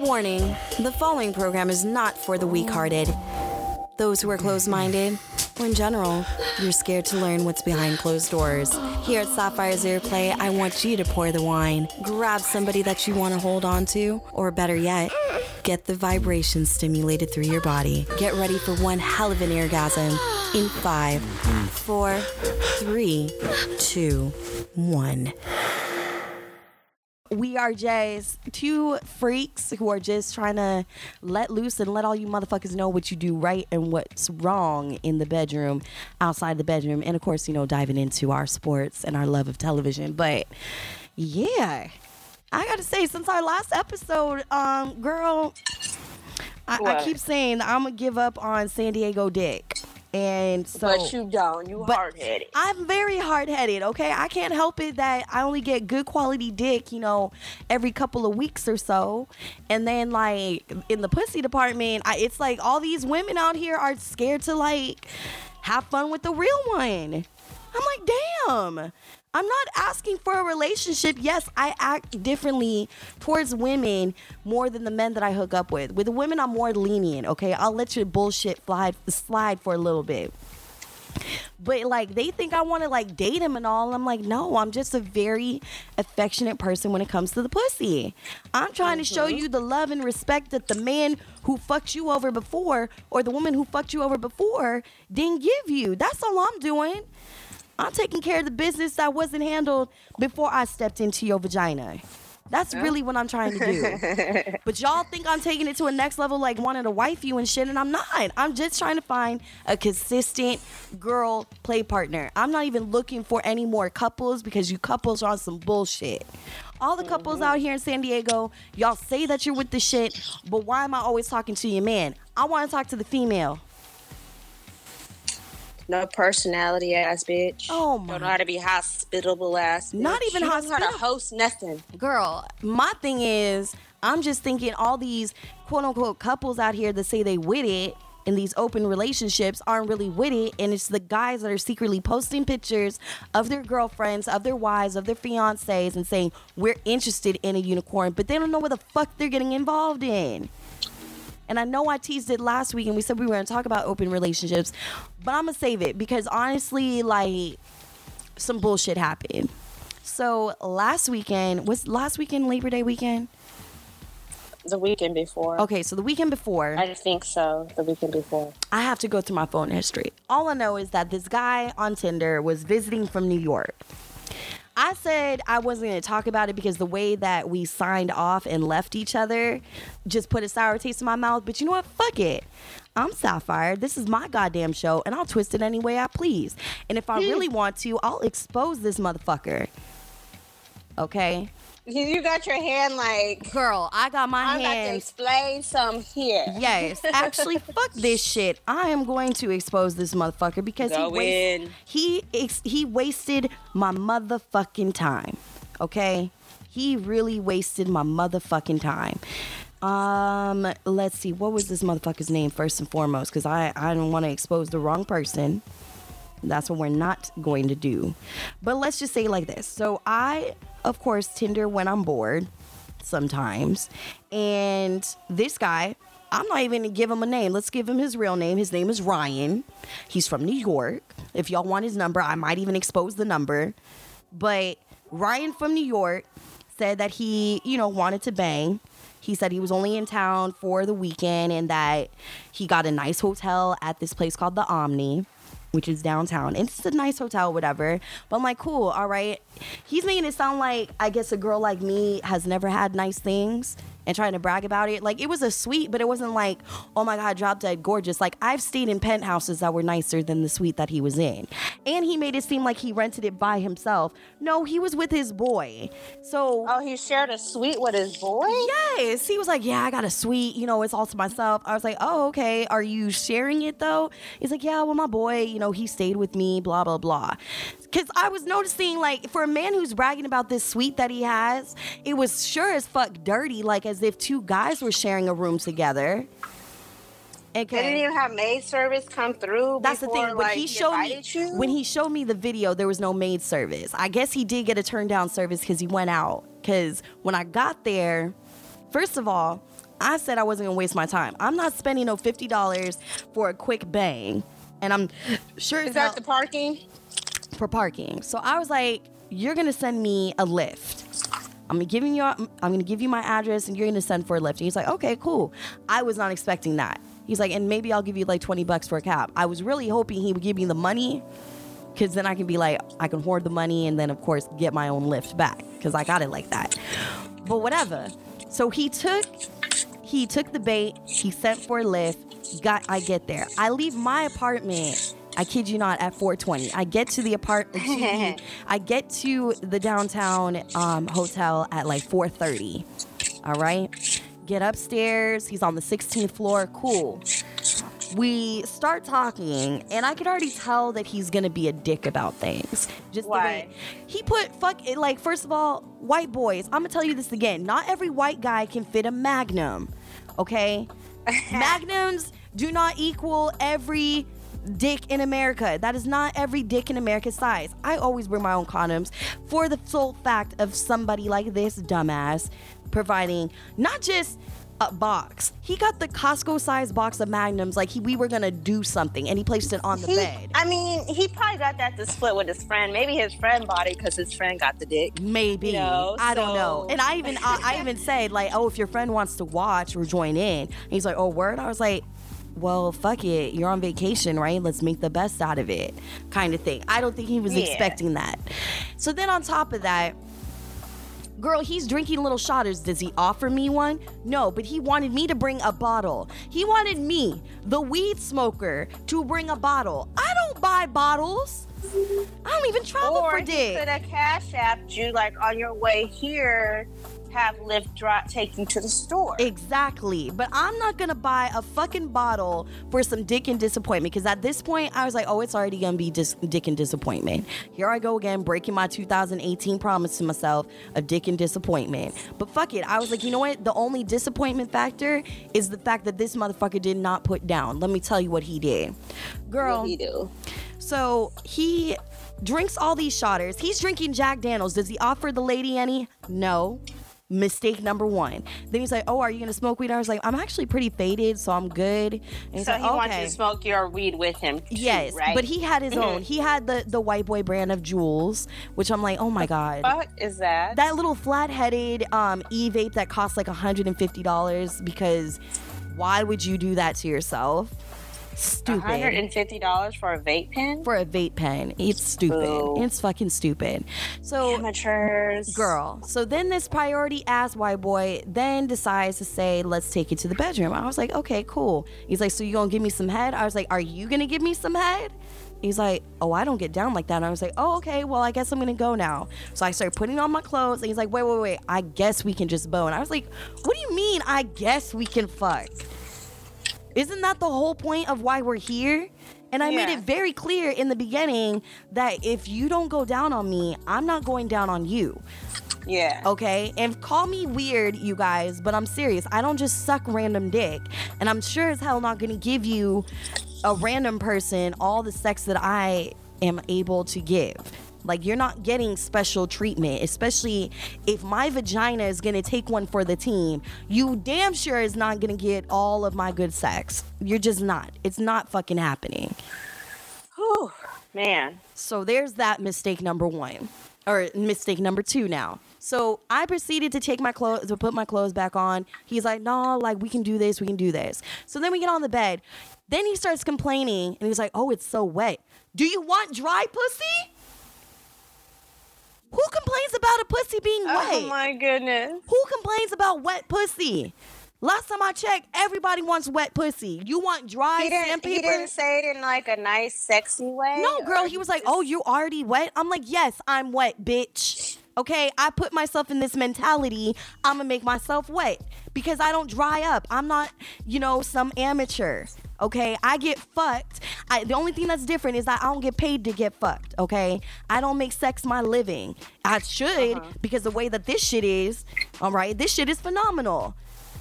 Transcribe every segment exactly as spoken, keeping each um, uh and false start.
Warning, the following program is not for the weak-hearted, those who are closed-minded, or in general, you're scared to learn what's behind closed doors. Here at Sapphire's Airplay, I want you to pour the wine, grab somebody that you want to hold on to, or better yet, get the vibrations stimulated through your body. Get ready for one hell of an orgasm in five, four, three, two, one. We are just two freaks who are just trying to let loose and let all you motherfuckers know what you do right and what's wrong in the bedroom, outside the bedroom, and of course, you know, diving into our sports and our love of television. But yeah, I gotta say, since our last episode, um, girl, I, I keep saying I'm gonna give up on San Diego dick. And so, but you don't. You hard-headed. I'm very hard-headed, okay? I can't help it that I only get good quality dick, you know, every couple of weeks or so. And then, like, in the pussy department, I, it's like all these women out here are scared to, like, have fun with the real one. I'm like, damn. I'm not asking for a relationship. Yes, I act differently towards women more than the men that I hook up with. With the women, I'm more lenient, okay? I'll let your bullshit slide, slide for a little bit. But, like, they think I want to, like, date him and all. I'm like, no, I'm just a very affectionate person when it comes to the pussy. I'm trying mm-hmm. to show you the love and respect that the man who fucked you over before or the woman who fucked you over before didn't give you. That's all I'm doing. I'm taking care of the business that wasn't handled before I stepped into your vagina. That's really what I'm trying to do. But y'all think I'm taking it to a next level, like wanting to wife you and shit, and I'm not. I'm just trying to find a consistent girl play partner. I'm not even looking for any more couples because you couples are on some bullshit. All the couples mm-hmm. out here in San Diego, y'all say that you're with the shit, but why am I always talking to your man? I want to talk to the female. No personality ass bitch. Oh my. Don't know how to be hospitable ass bitch. Not even hospitable. Don't know how to host nothing. Girl, my thing is, I'm just thinking all these quote unquote couples out here that say they with it in these open relationships aren't really with it, and it's the guys that are secretly posting pictures of their girlfriends, of their wives, of their fiancés, and saying we're interested in a unicorn, but they don't know what the fuck they're getting involved in. And I know I teased it last week and we said we were going to talk about open relationships, but I'm going to save it because honestly, like, some bullshit happened. So last weekend, was last weekend Labor Day weekend? The weekend before. Okay, so the weekend before. I think so, the weekend before. I have to go through my phone history. All I know is that this guy on Tinder was visiting from New York. I said I wasn't going to talk about it because the way that we signed off and left each other just put a sour taste in my mouth. But you know what? Fuck it. I'm Sapphire. This is my goddamn show, and I'll twist it any way I please. And if I really want to, I'll expose this motherfucker. Okay? You got your hand like... Girl, I got my I'm hands... I'm about to explain some here. Yes. Actually, fuck this shit. I am going to expose this motherfucker because Go he, waste, in. he, ex- he wasted my motherfucking time. Okay? He really wasted my motherfucking time. Um, let's see. What was this motherfucker's name first and foremost? Because I, I don't want to expose the wrong person. That's what we're not going to do. But let's just say it like this. So I... Of course, Tinder when I'm bored sometimes. And this guy, I'm not even going to give him a name. Let's give him his real name. His name is Ryan. He's from New York. If y'all want his number, I might even expose the number. But Ryan from New York said that he, you know, wanted to bang. He said he was only in town for the weekend and that he got a nice hotel at this place called the Omni, which is downtown. And it's a nice hotel, whatever. But I'm like, cool, all right. He's making it sound like, I guess a girl like me has never had nice things and trying to brag about it. Like, it was a suite, but it wasn't like, oh my God, drop dead gorgeous. Like, I've stayed in penthouses that were nicer than the suite that he was in. And he made it seem like he rented it by himself. No, he was with his boy. So... Oh, he shared a suite with his boy? Yes. He was like, yeah, I got a suite. You know, it's all to myself. I was like, oh, okay. Are you sharing it, though? He's like, yeah, well, my boy, you know, he stayed with me, blah, blah, blah. Because I was noticing, like, for a man who's bragging about this suite that he has, it was sure as fuck dirty, like as if two guys were sharing a room together. Okay. They didn't even have maid service come through. That's before, the thing. But like, he showed me you? when he showed me the video, there was no maid service. I guess he did get a turn down service because he went out. Because when I got there, first of all, I said I wasn't gonna waste my time. I'm not spending no fifty dollars for a quick bang. And I'm sure Is as that hell- the parking? for parking. So I was like, you're gonna send me a lift. I'm gonna give you I'm gonna give you my address and you're gonna send for a lift. And he's like, okay, cool. I was not expecting that. He's like, and maybe I'll give you like twenty bucks for a cab. I was really hoping he would give me the money, because then I can be like, I can hoard the money and then of course get my own lift back, because I got it like that. But whatever. So he took he took the bait, he sent for a lift, got I get there. I leave my apartment, I kid you not, at four twenty. I get to the apartment I get to the downtown um, hotel at like four thirty. All right? Get upstairs, he's on the sixteenth floor, cool. We start talking, and I could already tell that he's gonna be a dick about things. Just Why? the way he put fuck it. Like, first of all, white boys. I'm gonna tell you this again. Not every white guy can fit a Magnum. Okay, Magnums do not equal every dick in America. That is not every dick in America's size. I always bring my own condoms for the sole fact of somebody like this dumbass providing not just a box. He got the Costco size box of Magnums like he, we were gonna do something, and he placed it on the He, bed. I mean, he probably got that to split with his friend. Maybe his friend bought it because his friend got the dick. Maybe. You know, I don't so- know. And I even I, I even said like, oh, if your friend wants to watch or join in. And he's like, oh, word? I was like, well, fuck it. You're on vacation, right? Let's make the best out of it, kind of thing. I don't think he was Yeah. expecting that. So then on top of that, girl, he's drinking little shotters. Does he offer me one? No, but he wanted me to bring a bottle. He wanted me, the weed smoker, to bring a bottle. I don't buy bottles. I don't even travel Or for he dick. could have cash apped you, like on your way here, have Lyft drop take you to the store. Exactly. But I'm not going to buy a fucking bottle for some dick and disappointment, because at this point, I was like, oh, it's already going to be dis- dick and disappointment. Here I go again, breaking my two thousand eighteen promise to myself of dick and disappointment. But fuck it. I was like, you know what? The only disappointment factor is the fact that this motherfucker did not put down. Let me tell you what he did. Girl. What he do? So he drinks all these shotters. He's drinking Jack Daniels. Does he offer the lady any? No. Mistake number one. Then he's like, oh, are you going to smoke weed? I was like, I'm actually pretty faded, so I'm good. And he's So like, he okay. wants you to smoke your weed with him, too, Yes, right? but he had his Mhm. own. He had the, the white boy brand of Jules, which I'm like, oh my God. What is that? That little flat-headed um, e-vape that costs like one hundred fifty dollars, because why would you do that to yourself? Stupid. one hundred fifty dollars for a vape pen? For a vape pen. It's stupid. Boo. It's fucking stupid. So, Amateurs. girl. So then this priority ass white boy then decides to say, let's take it to the bedroom. I was like, okay, cool. He's like, so you gonna give me some head? I was like, are you gonna give me some head? He's like, oh, I don't get down like that. And I was like, oh, okay, well, I guess I'm gonna go now. So I started putting on my clothes, and he's like, wait, wait, wait, I guess we can just bone. I was like, what do you mean, I guess we can fuck? Isn't that the whole point of why we're here? And I Yeah. made it very clear in the beginning that if you don't go down on me, I'm not going down on you. Yeah. Okay? And call me weird, you guys, but I'm serious. I don't just suck random dick. And I'm sure as hell not gonna give you, a random person, all the sex that I am able to give. Like, you're not getting special treatment, especially if my vagina is gonna take one for the team. You damn sure is not gonna get all of my good sex. You're just not. It's not fucking happening. Whew, man. So there's that mistake number one, or mistake number two now. So I proceeded to take my clothes, to put my clothes back on. He's like, no, like, we can do this, we can do this. So then we get on the bed. Then he starts complaining, and he's like, oh, it's so wet. Do you want dry pussy? Who complains about a pussy being wet? Oh my goodness. Who complains about wet pussy? Last time I checked, everybody wants wet pussy. You want dry He didn't, sandpaper? he didn't say it in like a nice, sexy way? No, girl, or he was like, oh, you already wet? I'm like, yes, I'm wet, bitch. Okay, I put myself in this mentality, I'm gonna make myself wet because I don't dry up. I'm not, you know, some amateur. Okay, I get fucked. I, the only thing that's different is that I don't get paid to get fucked. Okay, I don't make sex my living. I should, Uh-huh. because the way that this shit is, all right, this shit is phenomenal.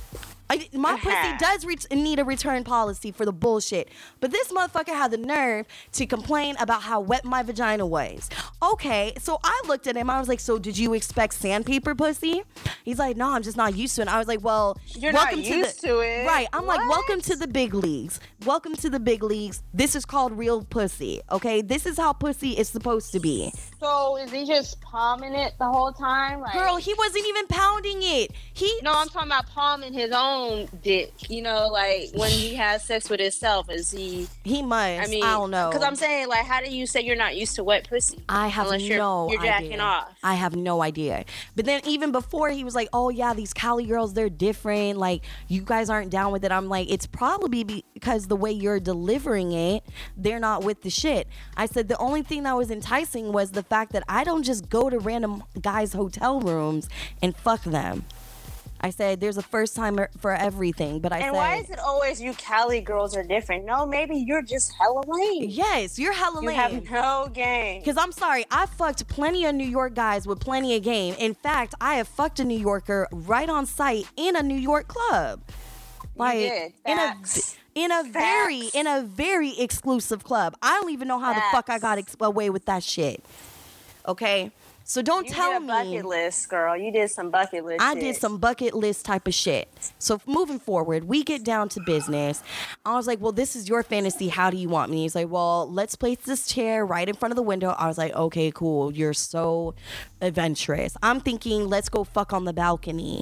I, my Uh-huh. pussy does re- need a return policy for the bullshit. But this motherfucker had the nerve to complain about how wet my vagina was. Okay, so I looked at him. I was like, so did you expect sandpaper pussy? He's like, no, I'm just not used to it. And I was like, well, You're welcome not to used the to it. right. I'm like, What? welcome to the big leagues. Welcome to the big leagues. This is called real pussy. Okay, this is how pussy is supposed to be. So is he just palming it the whole time? Like, Girl, he wasn't even pounding it. He no, I'm talking about palming his own dick. You know, like when he has sex with himself, is he? he must. I mean, I don't know. Because I'm saying, like, how do you say you're not used to wet pussy? I have Unless you're, no you're jacking idea. off. I have no idea. But then even before, he was like, oh yeah, these Cali girls, they're different. Like, you guys aren't down with it. I'm like, it's probably because the way you're delivering it, they're not with the shit. I said the only thing that was enticing was the fact that I don't just go to random guys' hotel rooms and fuck them. I said there's a first time for everything, but I And said, why is it always you Cali girls are different? No, maybe you're just hella lame. yes, you're hella You lame. have no game. Because I'm sorry, I fucked plenty of New York guys with plenty of game. In fact, I have fucked a New Yorker right on site in a New York club. Like did. in a Facts. in a very Facts. in a very exclusive club. I don't even know how the fuck I got ex- away with that shit. Okay, so don't You tell did a me. bucket list, girl. You did some bucket list. I shit. did some bucket list type of shit. So moving forward, we get down to business. I was like, well, this is your fantasy. How do you want me? He's like, well, let's place this chair right in front of the window. I was like, okay, cool. You're so adventurous. I'm thinking, let's go fuck on the balcony.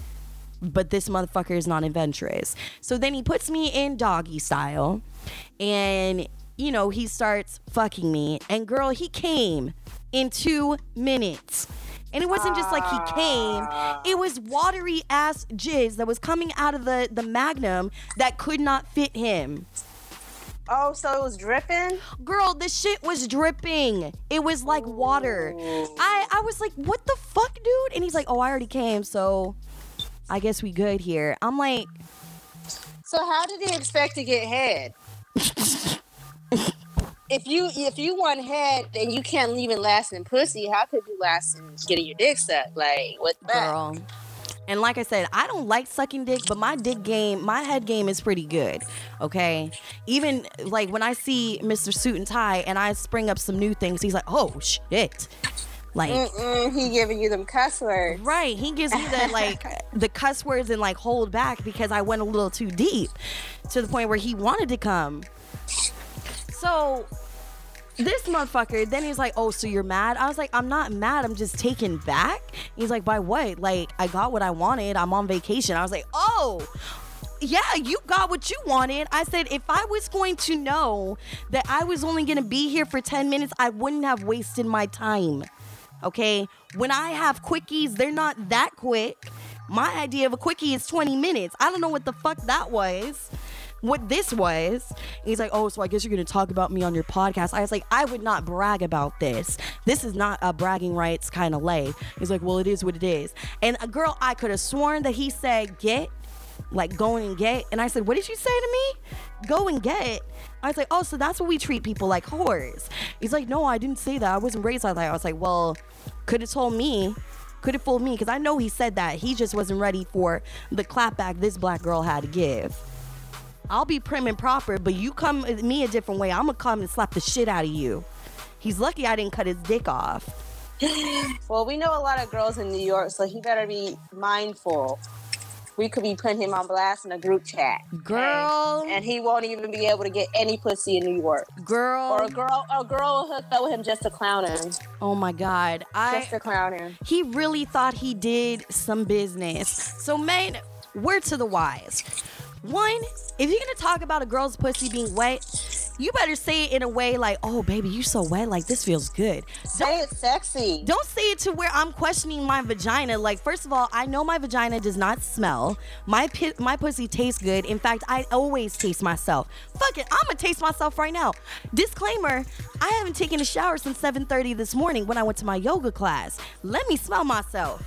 But this motherfucker is not adventurous. So then he puts me in doggy style. And, you know, he starts fucking me. And girl, he came in two minutes. And it wasn't just like he came. It was watery ass jizz that was coming out of the, the Magnum that could not fit him. Oh, so it was dripping? Girl, the shit was dripping. It was like water. I, I was like, what the fuck, dude? And he's like, oh, I already came, so I guess we good here. I'm like, So how did he expect to get head? If you if you want head and you can't even last in pussy, how could you last in getting your dick sucked? Like, what the fuck? girl. And like I said, I don't like sucking dick, but my dick game, my head game is pretty good. Okay. Even like when I see Mister Suit and Tie and I spring up some new things, he's like, oh shit. Like, Mm-mm, he giving you them cuss words. right. He gives me the like the cuss words and like hold back because I went a little too deep to the point where he wanted to come. So this motherfucker, then he's like, oh, so you're mad? I was like, I'm not mad. I'm just taken back. He's like, by what? Like, I got what I wanted. I'm on vacation. I was like, oh, yeah, you got what you wanted. I said, if I was going to know that I was only going to be here for ten minutes, I wouldn't have wasted my time. Okay? When I have quickies, they're not that quick. My idea of a quickie is twenty minutes. I don't know what the fuck that was. What this was. He's like, oh, so I guess you're going to talk about me on your podcast. I was like, I would not brag about this. This is not a bragging rights kind of lay. He's like, well, it is what it is. And a girl, I could have sworn that he said, get, like going and get. And I said, what did you say to me? Go and get. I was like, oh, so that's what we treat people like whores. He's like, no, I didn't say that. I wasn't raised like that. I was like, well, could have told me. Could have fooled me because I know he said that. He just wasn't ready for the clapback this black girl had to give. I'll be prim and proper, but you come at me a different way, I'm gonna come and slap the shit out of you. He's lucky I didn't cut his dick off. Well, we know a lot of girls in New York, so he better be mindful. We could be putting him on blast in a group chat. Girl. And, and he won't even be able to get any pussy in New York. Girl. Or a girl a girl will hook up with him just to clown him. Oh my God. I Just to clown him. He really thought he did some business. So, man, word to the wise. One, if you're gonna talk about a girl's pussy being wet, you better say it in a way like, oh, baby, you so wet, like, this feels good. Say it sexy. Don't say it to where I'm questioning my vagina. Like, first of all, I know my vagina does not smell. My pi- my pussy tastes good. In fact, I always taste myself. Fuck it, I'm gonna taste myself right now. Disclaimer, I haven't taken a shower since seven thirty this morning when I went to my yoga class. Let me smell myself.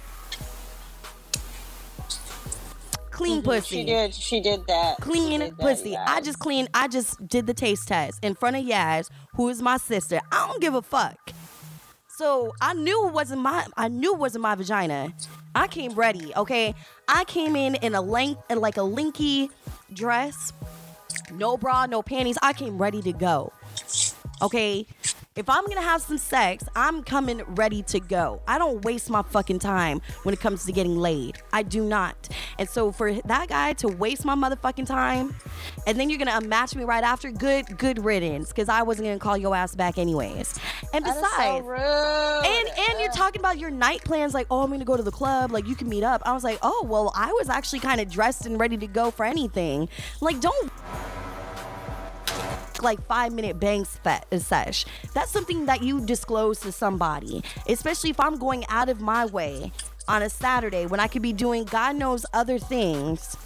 Clean Mhm, pussy. She did. She did that. Clean She did that, pussy. you I guys. just clean. I just did the taste test in front of Yaz, who is my sister. I don't give a fuck. So I knew it wasn't my. I knew it wasn't my vagina. I came ready. Okay. I came in in a length, in like a linky dress, no bra, no panties. I came ready to go. Okay? If I'm gonna have some sex, I'm coming ready to go. I don't waste my fucking time when it comes to getting laid. I do not. And so for that guy to waste my motherfucking time, and then you're gonna unmatch me right after, good, good riddance, because I wasn't gonna call your ass back anyways. And besides, that is so rude. and and you're talking about your night plans, like, oh, I'm gonna go to the club, like you can meet up. I was like, oh, well, I was actually kind of dressed and ready to go for anything. Like, don't. Like five minute bang sesh. That's something that you disclose to somebody, especially if I'm going out of my way on a Saturday when I could be doing God knows other things,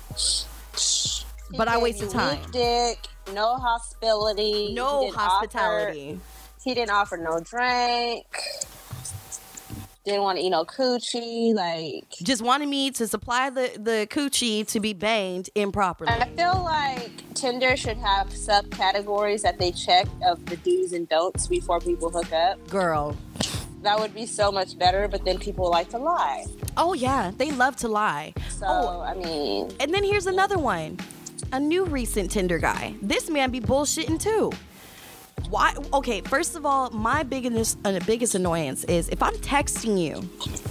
but I wasted time. Dick, no hospitality. No he hospitality. Offer, he didn't offer no drink. Didn't want to eat no coochie. Like, just wanted me to supply the the coochie to be banged improperly. I feel like Tinder should have subcategories that they check of the do's and don'ts before people hook up. Girl, that would be so much better. But then people like to lie. Oh yeah, they love to lie. So oh, I mean, and then here's another one. A new recent Tinder guy. This man be bullshitting too. Why? Okay, first of all, my biggest uh, biggest annoyance is if I'm texting you.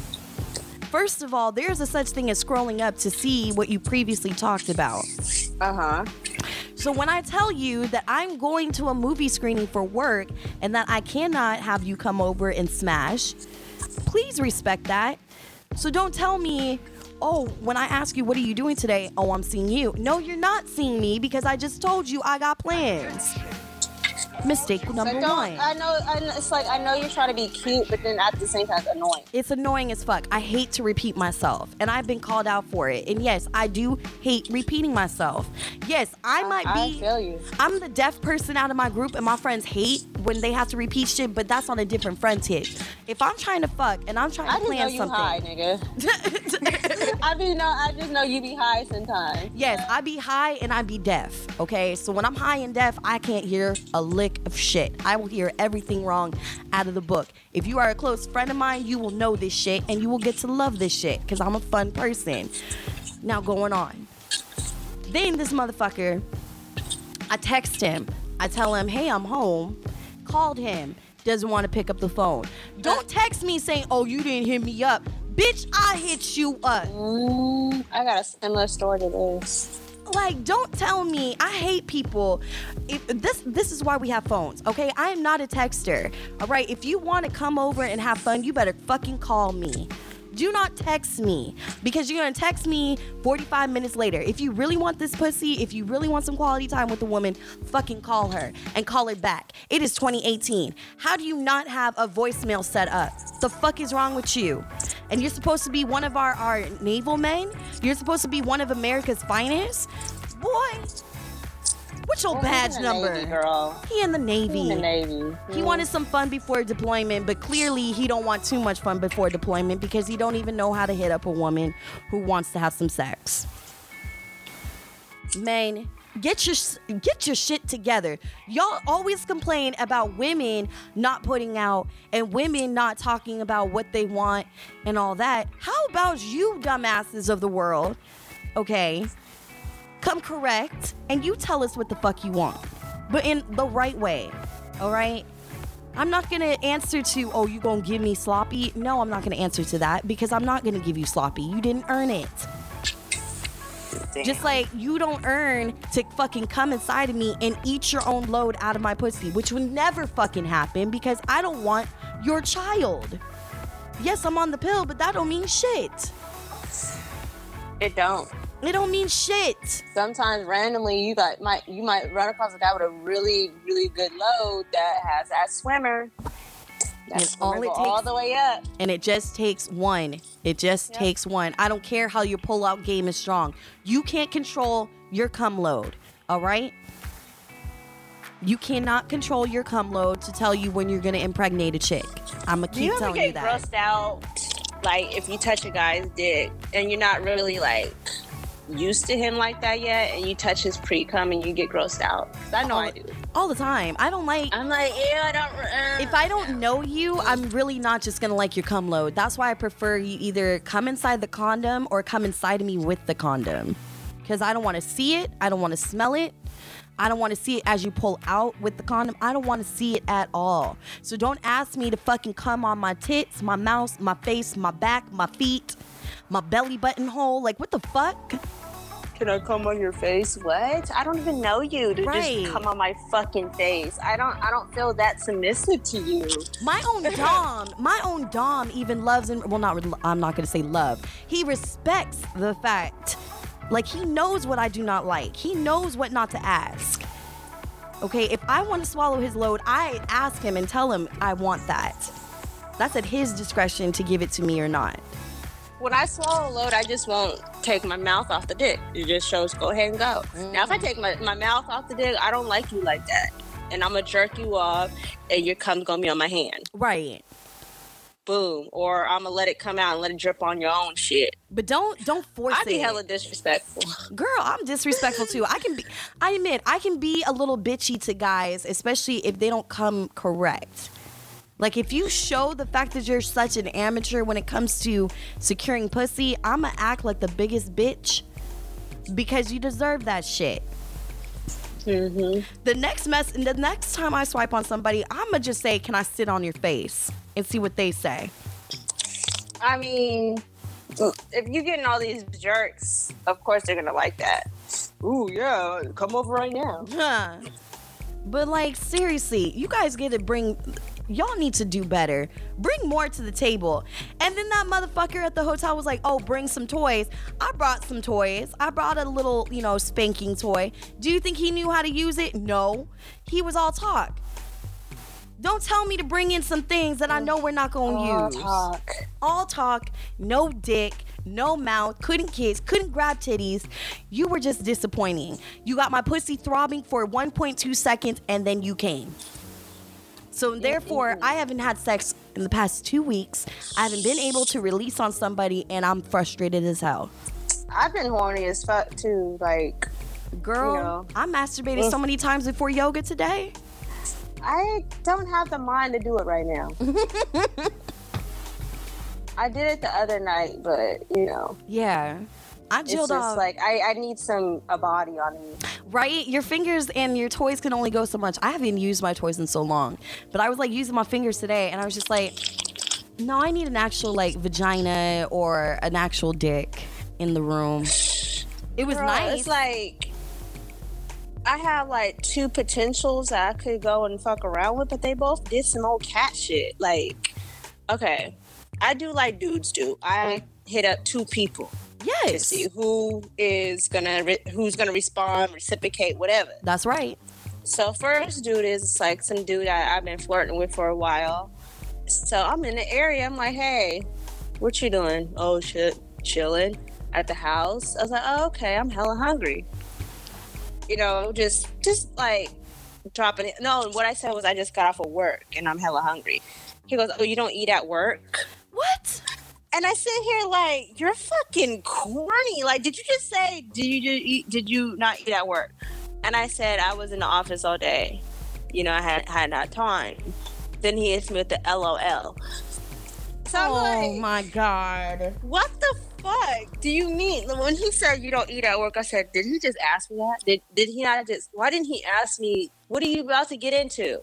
First of all, there's a such thing as scrolling up to see what you previously talked about. Uh-huh. So when I tell you that I'm going to a movie screening for work and that I cannot have you come over and smash, please respect that. So don't tell me, oh, when I ask you, what are you doing today? Oh, I'm seeing you. No, you're not seeing me because I just told you I got plans. Mistake number so one. I know, I know. It's like I know you're trying to be cute, but then at the same time, it's annoying. It's annoying as fuck. I hate to repeat myself, and I've been called out for it. And yes, I do hate repeating myself. Yes, I might I, be. I feel you. I'm the deaf person out of my group, and my friends hate when they have to repeat shit. But that's on a different frontage. If I'm trying to fuck and I'm trying I to plan just know something, you high, nigga. I be know. I just know you be high sometimes. Yes, I be high and I be deaf. Okay, so when I'm high and deaf, I can't hear a lick of shit. I will hear everything wrong out of the book. If you are a close friend of mine, you will know this shit and you will get to love this shit because I'm a fun person. Now going on. Then this motherfucker, I text him. I tell him, hey, I'm home. Called him. Doesn't want to pick up the phone. Don't text me saying, oh, you didn't hit me up. Bitch, I hit you up. Mm, I got a similar story to this. Like, don't tell me. I hate people. If this this is why we have phones, okay? I am not a texter, all right? If you want to come over and have fun, you better fucking call me. Do not text me because you're going to text me forty-five minutes later. If you really want this pussy, if you really want some quality time with a woman, fucking call her and call her back. It is twenty eighteen. How do you not have a voicemail set up? The fuck is wrong with you? And you're supposed to be one of our, our naval men? You're supposed to be one of America's finest? Boy, what's your well, badge he's in number? Navy, girl. He in the Navy. He in the Navy. He mm. wanted some fun before deployment, but clearly he don't want too much fun before deployment because he don't even know how to hit up a woman who wants to have some sex. Man, get your get your shit together. Y'all always complain about women not putting out and women not talking about what they want and all that. How about you dumbasses of the world? Okay. Come correct and you tell us what the fuck you want, but in the right way. All right. I'm not gonna answer to, oh, you gonna give me sloppy? No, I'm not gonna answer to that because I'm not gonna give you sloppy. You didn't earn it. Damn. Just like you don't earn to fucking come inside of me and eat your own load out of my pussy, which would never fucking happen because I don't want your child. Yes, I'm on the pill, but that don't mean shit. It don't. It don't mean shit. Sometimes randomly you got might you might run across a guy with a really really good load that has that swimmer. That's and all it takes, all the way up. And it just takes one. It just yep. takes one. I don't care how your pull-out game is strong. You can't control your cum load. All right? You cannot control your cum load to tell you when you're gonna impregnate a chick. I'm gonna keep you telling ever you get that. Grossed out, like if you touch a guy's dick and you're not really like used to him like that yet, and you touch his pre-cum and you get grossed out. I know all, I do. All the time. I don't like... I'm like, ew, I don't... Uh, if I don't know you, I'm really not just going to like your cum load. That's why I prefer you either come inside the condom or come inside of me with the condom. Because I don't want to see it. I don't want to smell it. I don't want to see it as you pull out with the condom. I don't want to see it at all. So don't ask me to fucking come on my tits, my mouth, my face, my back, my feet, my belly button hole. Like, what the fuck? Can I come on your face? What? I don't even know you to Right. just come on my fucking face. I don't I don't feel that submissive to you. My own Dom, my own Dom even loves and well, not I'm not gonna say love. He respects the fact, like he knows what I do not like. He knows what not to ask. Okay, if I want to swallow his load, I ask him and tell him I want that. That's at his discretion to give it to me or not. When I swallow a load, I just won't take my mouth off the dick. It just shows go ahead and go. Mm-hmm. Now, if I take my, my mouth off the dick, I don't like you like that. And I'm going to jerk you off, and your cum's going to be on my hand. Right. Boom. Or I'm going to let it come out and let it drip on your own shit. But don't don't force it. I'd be hella disrespectful. Girl, I'm disrespectful too. I can be, I admit, I can be a little bitchy to guys, especially if they don't come correct. Like, if you show the fact that you're such an amateur when it comes to securing pussy, I'ma act like the biggest bitch because you deserve that shit. Mm-hmm. The next mess, the next time I swipe on somebody, I'ma just say, "Can I sit on your face?" and see what they say. I mean, if you're getting all these jerks, of course they're gonna like that. Ooh, yeah, come over right now. Huh. But like, seriously, you guys get to bring... Y'all need to do better. Bring more to the table. And then that motherfucker at the hotel was like, oh, bring some toys. I brought some toys. I brought a little, you know, spanking toy. Do you think he knew how to use it? No. He was all talk. Don't tell me to bring in some things that I know we're not going to All use. talk. All talk. No dick. No mouth. Couldn't kiss. Couldn't grab titties. You were just disappointing. You got my pussy throbbing for one point two seconds and then you came. So therefore, I haven't had sex in the past two weeks. I haven't been able to release on somebody, and I'm frustrated as hell. I've been horny as fuck too. Like, Girl, you know. I masturbated so many times before yoga today. I don't have the mind to do it right now. I did it the other night, but you know. Yeah. I It's jilled just off. like I, I need some a body on me. Right? Your fingers and your toys can only go so much. I haven't used my toys in so long. But I was like using my fingers today and I was just like, no, I need an actual like vagina or an actual dick in the room. It was Girl, nice. It's like I have like two potentials that I could go and fuck around with, but they both did some old cat shit. Like, okay, I do like dudes do. I hit up two people. Yes. To see who is gonna re- who's gonna respond, reciprocate, whatever. That's right. So first dude is like some dude I, I've been flirting with for a while. So I'm in the area. I'm like, hey, what you doing? Oh shit, chilling at the house. I was like, oh okay, I'm hella hungry. You know, just just like dropping it. No, what I said was I just got off of work and I'm hella hungry. He goes, oh, you don't eat at work? What? And I sit here like, you're fucking corny. Like, did you just say, did you just eat, did you not eat at work? And I said, I was in the office all day. You know, I had, had not time. Then he hits me with the L O L. So I'm Oh like, my God. what the fuck do you mean? When he said you don't eat at work, I said, did he just ask me that? Did, did he not just, why didn't he ask me, what are you about to get into?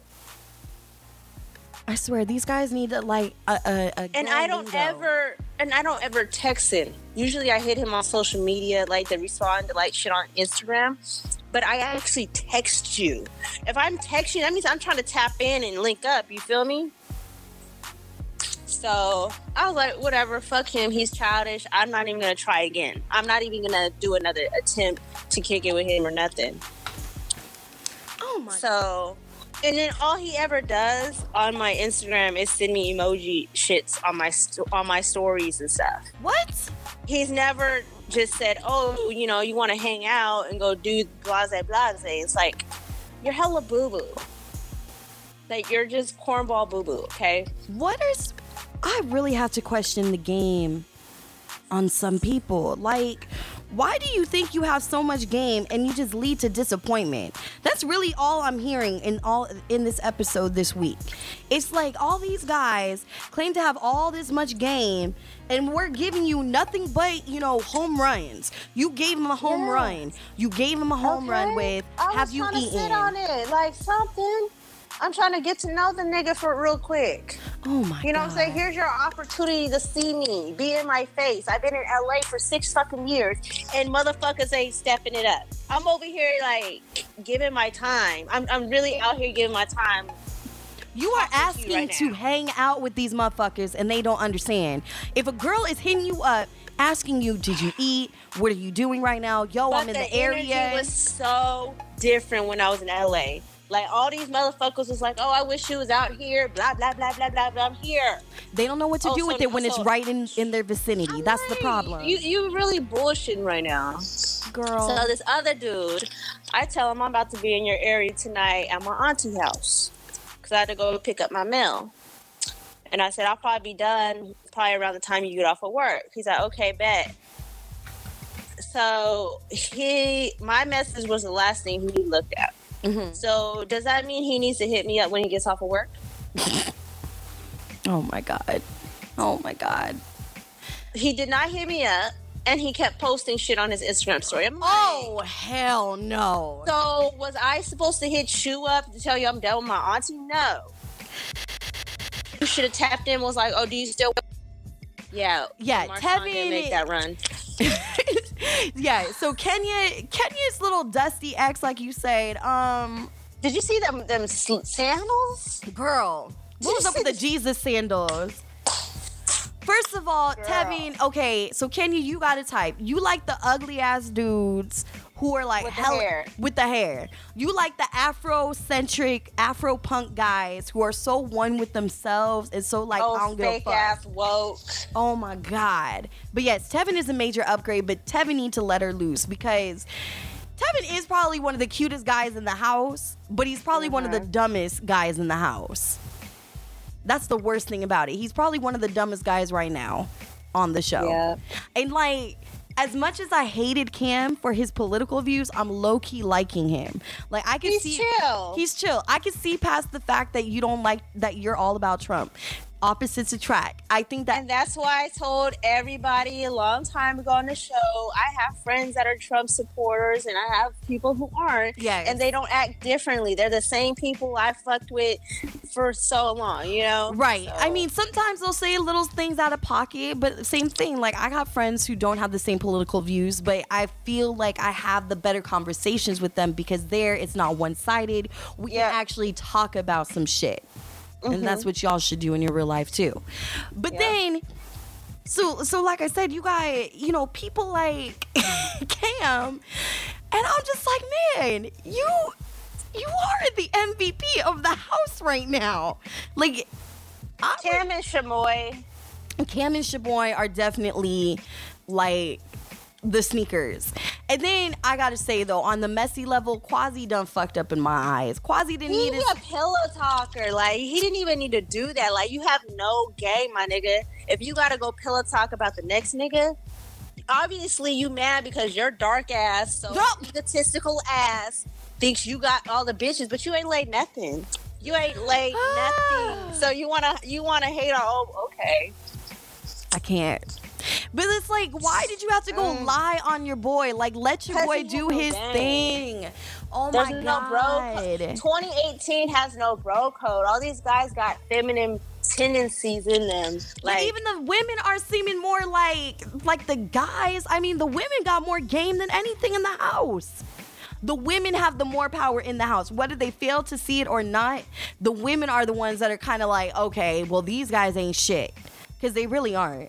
I swear, these guys need to, like a, a, a And I don't lingo. ever, and I don't ever text him. Usually I hit him on social media, like to respond to like shit on Instagram. But I actually text you. If I'm texting, that means I'm trying to tap in and link up. You feel me? So I was like, whatever, fuck him. He's childish. I'm not even gonna try again. I'm not even gonna do another attempt to kick it with him or nothing. Oh my. So. And then all he ever does on my Instagram is send me emoji shits on my st- on my stories and stuff. What? He's never just said, "Oh, you know, you want to hang out and go do blase blase." It's like you're hella boo boo. Like you're just cornball boo boo. Okay. What is? I really have to question the game on some people. Like, Why do you think you have so much game and you just lead to disappointment? That's really all I'm hearing in all in this episode this week. It's like all these guys claim to have all this much game, and we're giving you nothing but, you know, home runs. You gave him a home Yeah. run. You gave him a home Okay. run with I have was you trying to eaten? sit on it, like something. I'm trying to get to know the nigga for real quick. Oh my god. You know what I'm saying? Here's your opportunity to see me, be in my face. I've been in L A for six fucking years, and motherfuckers ain't stepping it up. I'm over here like giving my time. I'm I'm really out here giving my time. You are talking to you asking right to now. hang out with these motherfuckers and they don't understand. If a girl is hitting you up, asking you, did you eat? What are you doing right now? Yo, But I'm in the, the area. energy was so different when I was in L A. Like all these motherfuckers was like, oh, I wish she was out here. Blah blah blah blah blah. blah. I'm here. They don't know what to Oh, do so- with it when it's so- right in, in their vicinity. That's the Right. problem. You you really bullshitting right now. Girl. So this other dude, I tell him I'm about to be in your area tonight at my auntie house because I had to go pick up my mail. And I said I'll probably be done probably around the time you get off of work. He's like, okay, bet. So he, my message was the last thing he looked at. Mhm. So does that mean he needs to hit me up when he gets off of work? Oh my God. Oh my God. He did not hit me up, and he kept posting shit on his Instagram story. I'm like, Oh, hell no. so was I supposed to hit you up to tell you I'm done with my auntie? No. You should have tapped in and was like, oh, do you still... Yeah. Yeah, Marshawn Tevin- didn't make that run. Yeah, so Kenya, Kenya's little dusty ex, like you said, um, Did you see them them sl- sandals? girl, what was up with the Jesus sandals? First of all, Girl. Tevin, okay, so Kenya, you got a type. You like the ugly ass dudes who are like With the hell hair. with the hair. You like the Afro-centric, Afro-punk guys who are so one with themselves and so like I Oh, don't give a fake fuck. ass woke. Oh my God. But yes, Tevin is a major upgrade, but Tevin need to let her loose because Tevin is probably one of the cutest guys in the house, but he's probably one of the Mhm. dumbest guys in the house. That's the worst thing about it. He's probably one of the dumbest guys right now on the show. Yeah. And like, as much as I hated Cam for his political views, I'm low-key liking him. Like I can He's see chill. He's chill. I can see past the fact that you don't like that you're all about Trump. Opposites attract. I think that And that's why I told everybody a long time ago on the show, I have friends that are Trump supporters and I have people who aren't. Yes. And they don't act differently. They're the same people I fucked with for so long, you know? Right. So- I mean, sometimes they'll say little things out of pocket, but same thing. Like, I got friends who don't have the same political views, but I feel like I have the better conversations with them because there it's not one sided. We Yeah. can actually talk about some shit. And that's what y'all should do in your real life, too. But Yeah. then. So, so like I said, you got, you know, people like Cam, and I'm just like, man, you, you are the M V P of the house right now. Like, I would- Cam and Shamoy. Cam and Shaboy are definitely like the sneakers. And then I gotta say though, on the messy level, Quasi done fucked up in my eyes. Quasi didn't He's need his a pillow talker. Like, he didn't even need to do that. Like, you have no game, my nigga. If you gotta go pillow talk about the next nigga, obviously you mad because your dark ass, so Yup. egotistical ass, thinks you got all the bitches, but you ain't laid nothing. You ain't laid nothing. So you wanna you wanna hate on? Oh, okay. I can't. But it's like, why did you have to go Mm. lie on your boy? Like, let your 'Cause boy he do has no his game. thing. Oh There's my no bro. God. twenty eighteen has no bro code. All these guys got feminine tendencies in them. But Like, even the women are seeming more like like the guys. I mean, the women got more game than anything in the house. The women have the more power in the house. Whether they fail to see it or not, the women are the ones that are kind of like, okay, well, these guys ain't shit. Because they really aren't.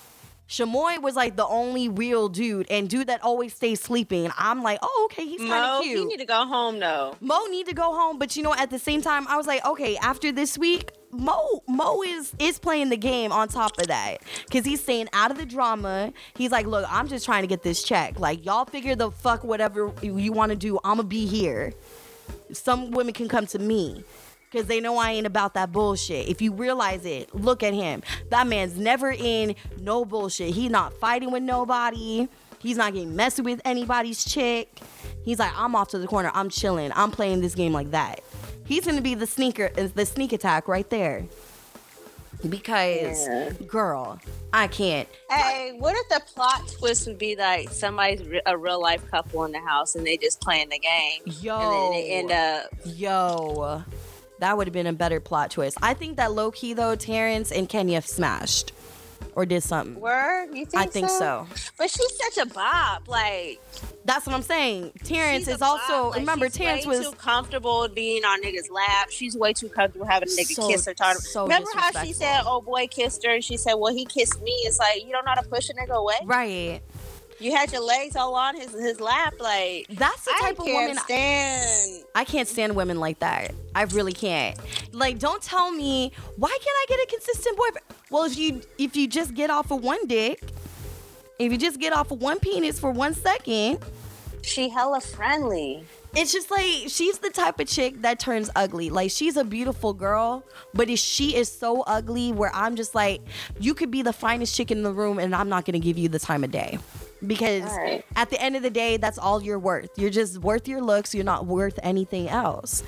Shamoy was like the only real dude, and dude that always stays sleeping. And I'm like, oh, okay, he's kind Mo, of cute. you need to go home though. Mo need to go home, but you know, at the same time, I was like, okay, after this week, Mo Mo is is playing the game on top of that because he's staying out of the drama. He's like, look, I'm just trying to get this check. Like, y'all figure the fuck whatever you, you want to do. I'ma be here. Some women can come to me because they know I ain't about that bullshit. If you realize it, look at him. That man's never in no bullshit. He's not fighting with nobody. He's not getting messy with anybody's chick. He's like, I'm off to the corner. I'm chilling. I'm playing this game like that. He's gonna be the sneaker, the sneak attack right there. Because, yeah. girl, I can't. Hey, what if the plot twist would be like somebody's re- a real life couple in the house and they just playing the game? Yo. And then they end up. Yo. That would have been a better plot twist. I think that low key, though, Terrence and Kenya smashed. Or did something. Word? You think so? I think so? so. But she's such a bop. Like. That's what I'm saying. Terrence is also, like, remember, she's Terrence way was too comfortable being on niggas' lap. She's way too comfortable having a nigga so, kiss her. Talk so remember how she said, "Oh boy kissed her," and she said, "Well, he kissed me." It's like you don't know how to push a nigga away. Right. You had your legs all on his his lap, like that's the type I of can't woman. Stand. I can't stand women like that. I really can't. Like, don't tell me why can't I get a consistent boyfriend? Well, if you if you just get off of one dick, if you just get off of one penis for one second. She hella friendly. It's just like she's the type of chick that turns ugly. Like, she's a beautiful girl, but if she is so ugly where I'm just like, you could be the finest chick in the room and I'm not gonna give you the time of day. Because right. at the end of the day, that's all you're worth. You're just worth your looks. You're not worth anything else.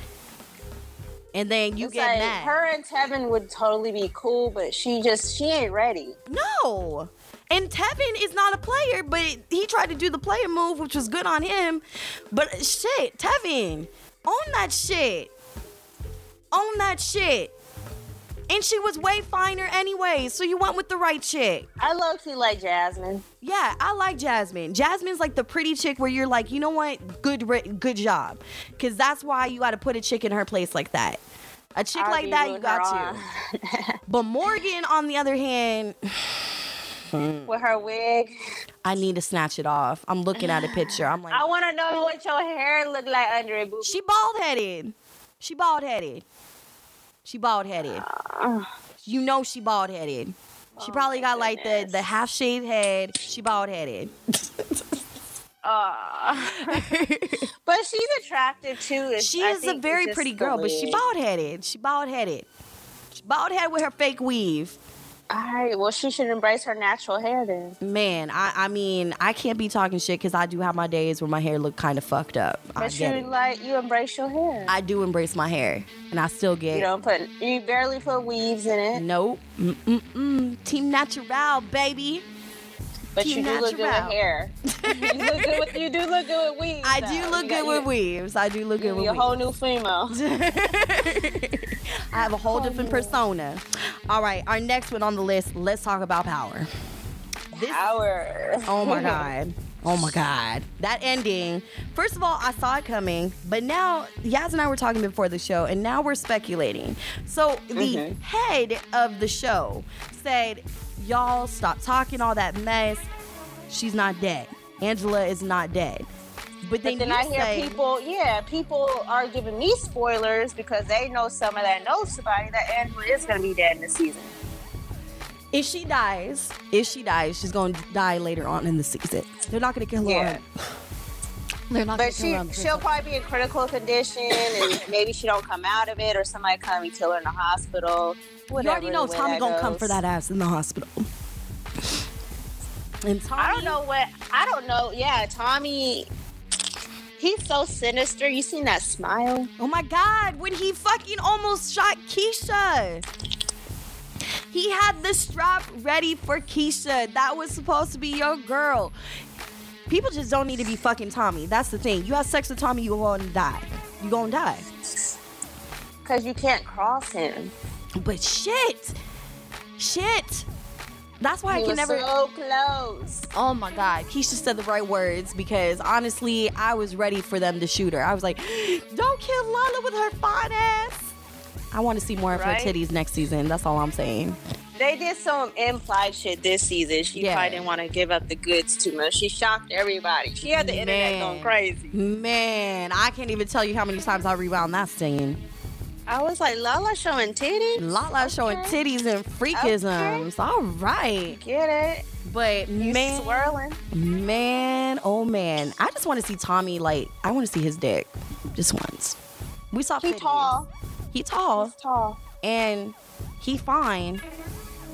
And then you it's get like, mad. Her and Tevin would totally be cool, but she just she ain't ready. No. And Tevin is not a player, but he tried to do the player move, which was good on him. But shit, Tevin, own that shit. Own that shit. And she was way finer anyway, so you went with the right chick. I low-key like Jasmine. Yeah, I like Jasmine. Jasmine's like the pretty chick where you're like, you know what? Good good job. Because that's why you got to put a chick in her place like that. A chick I'll like that, you got to. But Morgan, on the other hand... with her wig. I need to snatch it off. I'm looking at a picture. I'm like... I want to know what your hair look like under it, boo. She bald-headed. She bald-headed. She bald-headed. Uh, you know she bald-headed. She oh probably got goodness. like the, the half-shaved head. She bald-headed. uh, but she's attractive too. It's, she is a very pretty girl, but she bald-headed. She bald-headed. She bald-headed with her fake weave. All right, well, she should embrace her natural hair then. Man, I, I mean, I can't be talking shit because I do have my days where my hair look kind of fucked up. But I you get it. like you embrace your hair. I do embrace my hair, and I still get. You don't put. You barely put weaves in it. Nope. Mm mm mm. Team natural, baby. But Team you do natural. look good with hair. you look good with. You do look good with weaves. I though. do look you good got, with you, weaves. I do look good with weaves. You're weaves. a whole new female. I have a whole different persona. All right, our next one on the list. Let's talk about Power. This, power. Oh my God. Oh my God. That ending. First of all, I saw it coming, but now Yaz and I were talking before the show, and now we're speculating. So the mm-hmm. head of the show said, y'all stop talking all that mess. She's not dead. Angela is not dead. But then, but then I hear say, people, yeah, people are giving me spoilers because they know someone that knows somebody that Angela is going to be dead in the season. If she dies, if she dies, she's going to die later on in the season. They're not going to kill her. Yeah. They're not but she, she'll probably be in critical condition, and maybe she don't come out of it, or somebody come and kill her in the hospital. Whatever, you already know Tommy gonna goes. come for that ass in the hospital. And Tommy, I don't know what. I don't know. Yeah, Tommy. He's so sinister. You seen that smile? Oh my God! When he fucking almost shot Keisha. He had the strap ready for Keisha. That was supposed to be your girl. People just don't need to be fucking Tommy. That's the thing. You have sex with Tommy, you're going to die. You're going to die. Because you can't cross him. But shit. Shit. That's why he I can was never. so close. Oh my God. Keisha said the right words because honestly, I was ready for them to shoot her. I was like, don't kill Lala with her fine ass. I want to see more of right? her titties next season. That's all I'm saying. They did some implied shit this season. She yeah. probably didn't want to give up the goods too much. She shocked everybody. She had the Man. internet going crazy. Man, I can't even tell you how many times I rewound that scene. I was like, Lala showing titties? Lala okay. showing titties and freakisms. Okay. All right. Get it. But you man, swirling. Man, oh man. I just want to see Tommy, like, I want to see his dick. Just once. We saw He tall. He tall. He's tall. And he fine.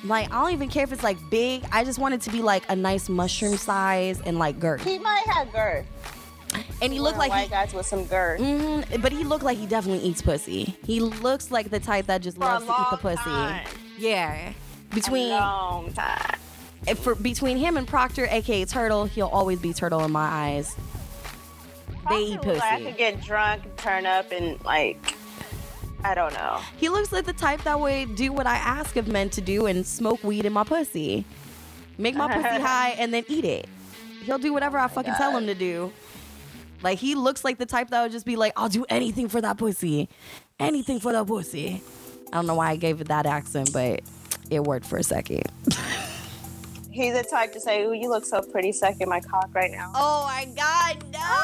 Like, I don't even care if it's like big. I just want it to be like a nice mushroom size and like girth. He might have girth. And he looked like white he, guys with some girth. mm-hmm, but he looked like he definitely eats pussy. He looks like the type that just For a loves to eat the long pussy. time. Yeah. Between A long time. if for between him and Proctor, aka Turtle, he'll always be Turtle in my eyes. They eat Possibly, pussy. like, I could get drunk, turn up, and like, I don't know. He looks like the type that would do what I ask of men to do and smoke weed in my pussy. Make my pussy high and then eat it. He'll do whatever I fucking tell him to do. Like, he looks like the type that would just be like, I'll do anything for that pussy. Anything for that pussy. I don't know why I gave it that accent, but it worked for a second. He's the type to say, "Ooh, you look so pretty, sucking my cock right now." Oh my God,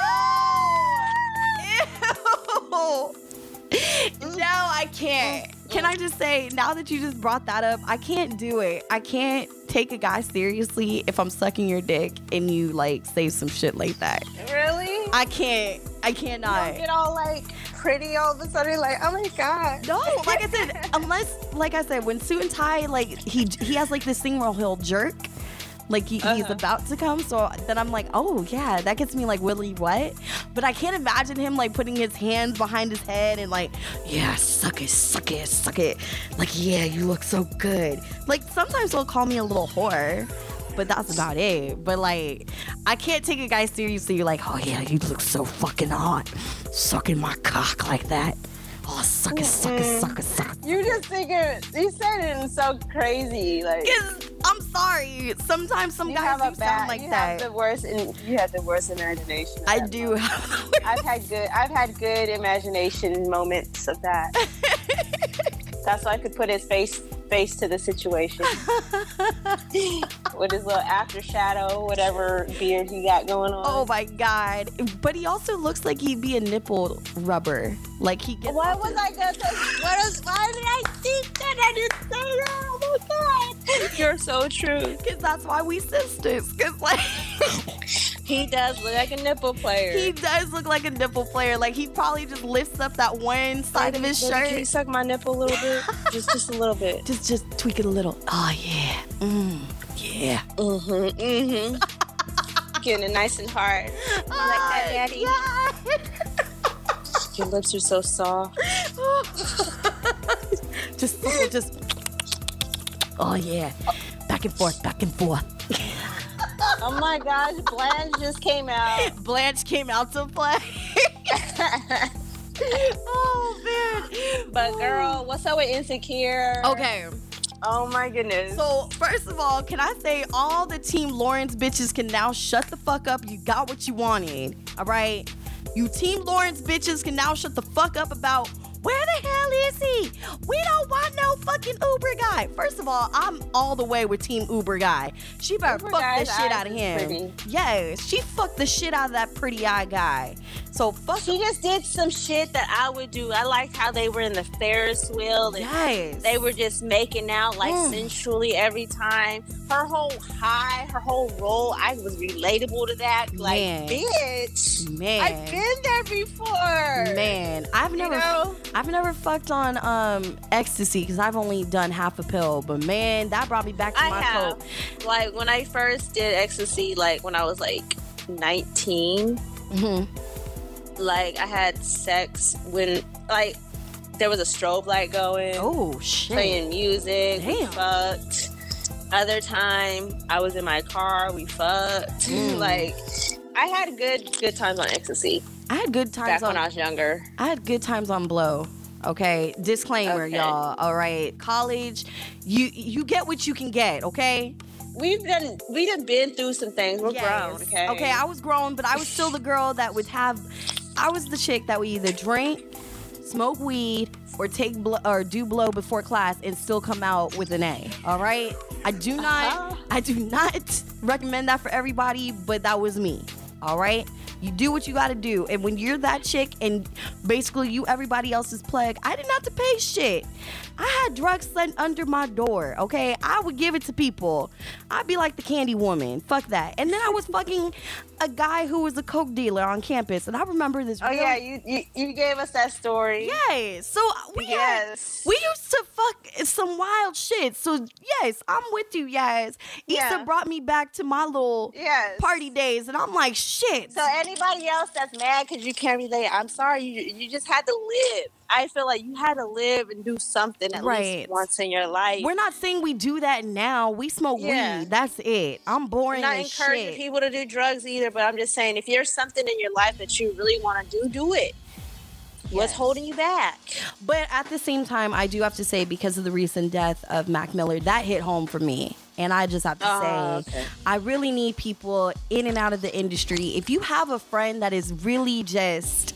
no! Ew! No, I can't. Can I just say, now that you just brought that up, I can't do it. I can't take a guy seriously if I'm sucking your dick and you like say some shit like that. Really? I can't. I You cannot. don't get all like pretty all of a sudden, like, oh my God. No, like I said, unless, like I said, when Suit and Ty, like, he he has like this thing where he'll jerk. Like he, he's Uh-huh. about to come, so then I'm like, oh yeah, that gets me like really wet. But I can't imagine him like putting his hands behind his head and like, yeah, suck it, suck it, suck it. Like, yeah, you look so good. Like sometimes he'll call me a little whore, but that's about it. But like, I can't take a guy seriously. Like, oh yeah, you look so fucking hot, sucking my cock like that. Oh, suck it, suck it, suck it, suck it. You just think it, you said it in so crazy, like. Cause I'm sorry, sometimes some You guys have do a bad, sound like you that. have the worst, in, you have the worst imagination. of I that do. moment. have I've had good, I've had good imagination moments of that. That's why I could put his face face to the situation with his little after shadow, whatever beard he got going on. Oh my God. But he also looks like he'd be a nipple rubber. Like he gets. Why was I gonna say? What was, why did I think that? I didn't say that. Oh my God, you're so true. Because that's why we sisters. Because like. He does look like a nipple player. He does look like a nipple player. Like he probably just lifts up that one side of his Baby, shirt. Can you suck my nipple a little bit? just, just a little bit. Just, just tweak it a little. Oh yeah. Mm. Yeah. Mm-hmm. Mm-hmm. Getting it nice and hard. I like that, Daddy. Yeah. Your lips are so soft. just, just. Oh yeah. Back and forth. Back and forth. Oh my gosh, Blanche just came out. Blanche came out to play. Oh man. But girl, what's up with Insecure? Okay. Oh my goodness. So first of all, can I say all the Team Lawrence bitches can now shut the fuck up? You got what you wanted. All right. You Team Lawrence bitches can now shut the fuck up about where the hell is he? We don't want no fucking Uber guy. First of all, I'm all the way with Team Uber guy. She better Uber fuck the guy's shit eyes out of is him. pretty. Yes, she fucked the shit out of that pretty eye guy. So fuck. She just did some shit that I would do. I liked how they were in the Ferris wheel. And Yes. they were just making out like Mm. sensually every time. Her whole high, her whole role, I was relatable to that. Like, Man. bitch, Man. I've been there before. Man, I've never, You know? I've never fucked on um ecstasy because I've only done half a pill. But man, that brought me back to I my have. coat. Like when I first did ecstasy, like when I was like nineteen, hmm like I had sex when like there was a strobe light going, Oh shit! playing music, we Damn. fucked. Other time I was in my car, we fucked. Mm. Like I had good good times on ecstasy I had good times back on. when I was younger. I had good times on blow. Okay, disclaimer, Okay. y'all. All right, college, you you get what you can get. Okay. We've done we done been through some things. We're Yes. grown, okay? Okay, I was grown, but I was still the girl that would have. I was the chick that would either drink, smoke weed, or take blo- or do blow before class and still come out with an A. All right. I do not. Uh-huh. I do not recommend that for everybody, but that was me. All right. You do what you got to do, and when you're that chick and basically you everybody else's plug, I didn't have to pay shit. I had drugs sent under my door. Okay, I would give it to people. I'd be like the candy woman. Fuck that. And then I was fucking. a guy who was a coke dealer on campus, and I remember this. Oh real- yeah, you, you you gave us that story. Yes. So we Yes. had, we used to fuck some wild shit. So yes, I'm with you. Yes. Issa Yeah. brought me back to my little Yes. party days, and I'm like, shit. So anybody else that's mad because you can't relate, I'm sorry. You you just had to live. I feel like you had to live and do something at Right. least once in your life. We're not saying we do that now. We smoke Yeah. weed. That's it. I'm boring I'm not as encouraging shit. people to do drugs either, but I'm just saying if there's something in your life that you really want to do, do it. What's Yes. holding you back? But at the same time, I do have to say, because of the recent death of Mac Miller, that hit home for me. And I just have to Oh, say, okay. I really need people in and out of the industry. If you have a friend that is really just,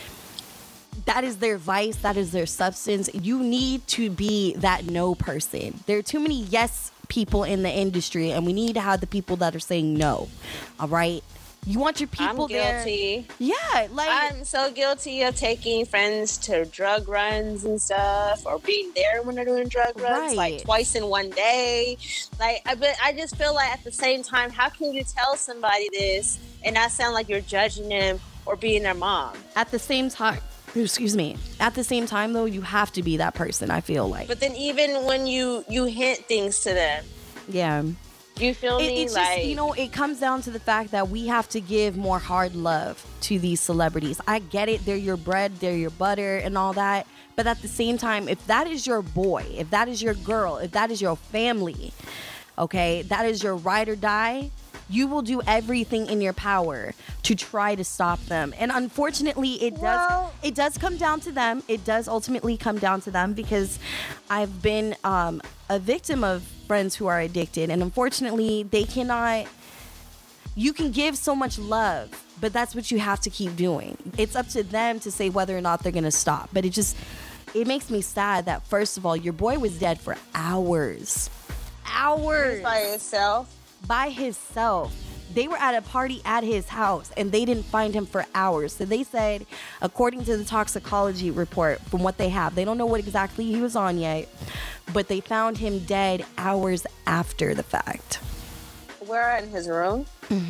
that is their vice, that is their substance, you need to be that no person. There are too many yes people in the industry, and we need to have the people that are saying no. All right? You want your people I'm there. guilty. Yeah, like I'm so guilty of taking friends to drug runs and stuff, or being there when they're doing drug runs, Right. like twice in one day. Like, I but I just feel like at the same time, how can you tell somebody this and not sound like you're judging them or being their mom? at the same time, excuse me, at the same time though, you have to be that person, I feel like. But then even when you you hint things to them, Yeah. you feel It, me? it's like just, you know, it comes down to the fact that we have to give more hard love to these celebrities. I get it. They're your bread, they're your butter and all that. But at the same time, if that is your boy, if that is your girl, if that is your family, okay, that is your ride or die, you will do everything in your power to try to stop them. And unfortunately, it does Well- it does come down to them. It does ultimately come down to them, because I've been um, a victim of friends who are addicted, and unfortunately, they cannot. You can give so much love, but that's what you have to keep doing. It's up to them to say whether or not they're gonna stop. But it just it makes me sad that, first of all, your boy was dead for hours, hours by yourself. by himself. They were at a party at his house and they didn't find him for hours. So they said, according to the toxicology report, from what they have, they don't know what exactly he was on yet, but they found him dead hours after the fact. Where in his room?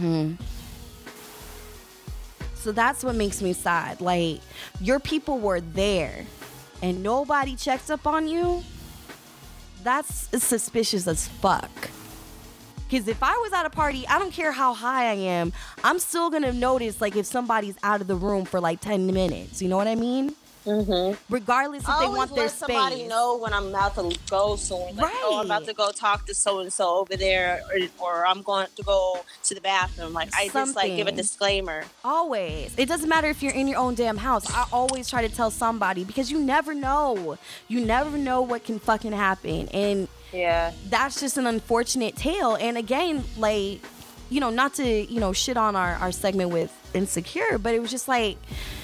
So that's what makes me sad. Like, your people were there and nobody checked up on you. That's suspicious as fuck. Because if I was at a party, I don't care how high I am, I'm still going to notice, like, if somebody's out of the room for like ten minutes. You know what I mean? Mm-hmm. Regardless if I they always want their let somebody space. know when I'm about to go somewhere. Like, oh, I'm about Right. to go talk to so and so over there, or, or I'm going to go to the bathroom. Like, I just like give a Something. disclaimer. Always. It doesn't matter if you're in your own damn house. I always try to tell somebody, because you never know. You never know what can fucking happen. And Yeah. that's just an unfortunate tale. And again, like, you know, not to, you know, shit on our, our segment with Insecure, but it was just like,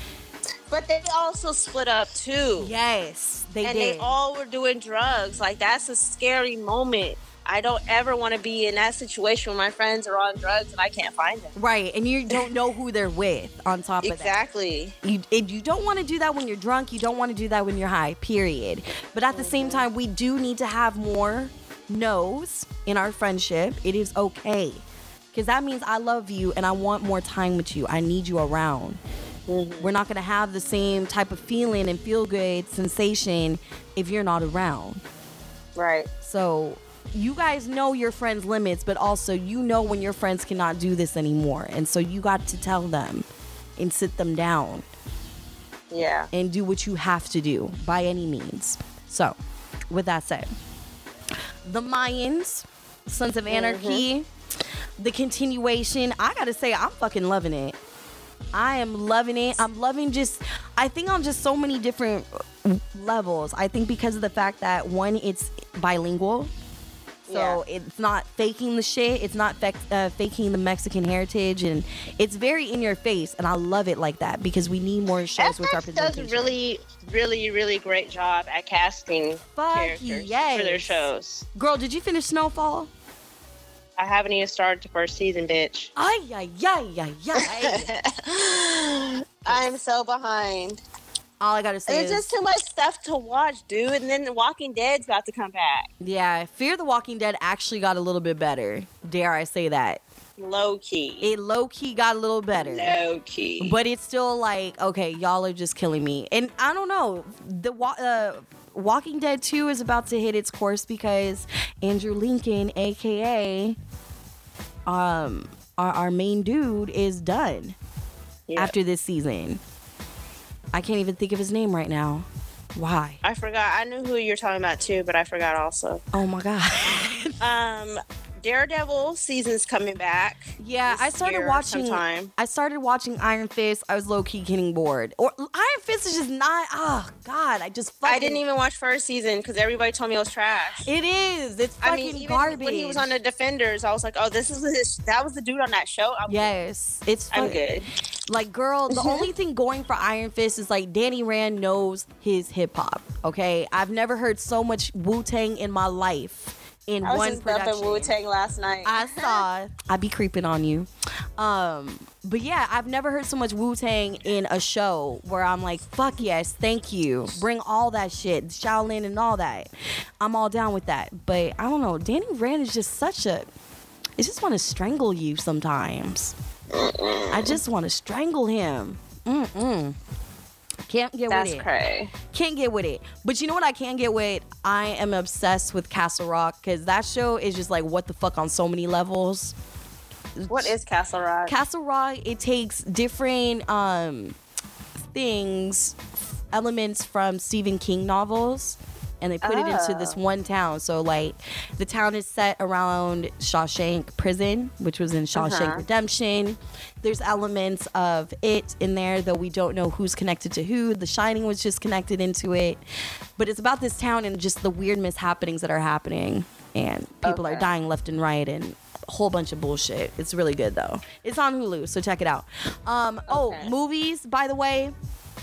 But they also split up too. yes, they and did. they all were doing drugs. Like, that's a scary moment. I don't ever want to be in that situation where my friends are on drugs and I can't find them. Right, and you don't know who they're with on top of that. Exactly. You, and you don't want to do that when you're drunk. You don't want to do that when you're high, period. But at the same time, we do need to have more no's in our friendship. It is okay. Because that means I love you and I want more time with you. I need you around. Mm-hmm. We're not going to have the same type of feeling and feel good sensation if you're not around. Right. So you guys know your friends' limits, but also you know when your friends cannot do this anymore. And so you got to tell them and sit them down Yeah. and do what you have to do by any means. So, with that said, the Mayans, Sons of Anarchy, the continuation, I gotta say, I'm fucking loving it. I am loving it. I'm loving just, I think on just so many different levels. I think because of the fact that, one, it's bilingual. So Yeah. it's not faking the shit. It's not fec- uh, faking the Mexican heritage. And it's very in your face. And I love it like that, because we need more shows with F X does a representation. really, really, really great job at casting Fuck characters yes. for their shows. Girl, did you finish Snowfall? I haven't even started the first season, bitch. Ay, ay, ay, ay, ay. I'm so behind. All I gotta say There's is, just too much stuff to watch, dude. And then The Walking Dead's about to come back. yeah, Fear the Walking Dead actually got a little bit better. Dare I say that? low key. It low key got a little better. Low key. But it's still like, okay, y'all are just killing me. And I don't know. The uh, Walking Dead two is about to hit its course because Andrew Lincoln, a k a. Um, our, our main dude, is done yep. after this season. I can't even think of his name right now. Why? I forgot. I knew who you're talking about too, but I forgot also. Oh my God. um, Daredevil season's coming back. Yeah, I started watching. Sometime. I started watching Iron Fist. I was low key getting bored. Or Iron Fist is just not. Oh God, I just. Fucking, I didn't even watch first season because everybody told me it was trash. It is. It's fucking I mean, even garbage. When he was on the Defenders, I was like, oh, this is this. That was the dude on that show. I'm yes, good. it's. Fun. I'm good. Like, girl, the only thing going for Iron Fist is like Danny Rand knows his hip hop. Okay, I've never heard so much Wu-Tang in my life. In I was one just production. Wu-Tang last night. I saw. I be creeping on you. Um, but yeah, I've never heard so much Wu-Tang in a show where I'm like, fuck yes, thank you. Bring all that shit, Shaolin and all that. I'm all down with that. But I don't know, Danny Rand is just such a. I just want to strangle you sometimes. Mm-mm. I just want to strangle him. Mm-mm. Can't get That's with it. cray. Can't get with it. But you know what I can get with? I am obsessed with Castle Rock because that show is just like what the fuck on so many levels. What is Castle Rock? Castle Rock, it takes different um, things, elements from Stephen King novels, and they put oh. it into this one town. So like the town is set around Shawshank Prison, which was in Shawshank uh-huh. Redemption. There's elements of it in there, though we don't know who's connected to who. The Shining was just connected into it. But it's about this town and just the weird mishappenings that are happening. And people okay. are dying left and right and a whole bunch of bullshit. It's really good, though. It's on Hulu, so check it out. Um, okay. Oh, movies, by the way.